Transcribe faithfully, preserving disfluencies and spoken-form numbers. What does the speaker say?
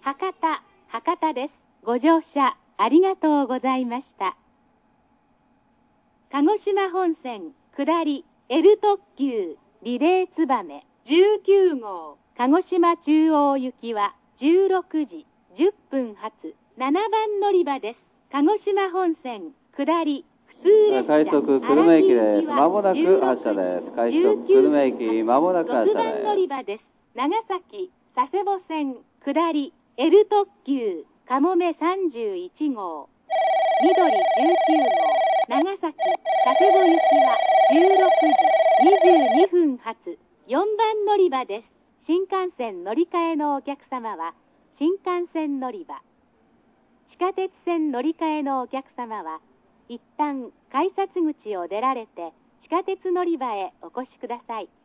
博多、博多です。ご乗車ありがとうございました。鹿児島本線下り L 特急リレーつばめじゅうきゅうごう鹿児島中央行きはじゅうろくじじゅっぷん発ななばん乗り場です。鹿児島本線下り普通列車快速久留米駅です。まもなく発車です。快速久留米駅まもなく発車です。 ろくばん乗り場です。長崎佐世保線下り L 特急かもめさんじゅういちごう緑じゅうきゅうごう長崎佐世保行きはじゅうろくじにじゅうにふん発よんばん乗り場です。新幹線乗り換えのお客様は新幹線乗り場、地下鉄線乗り換えのお客様は一旦改札口を出られて地下鉄乗り場へお越しください。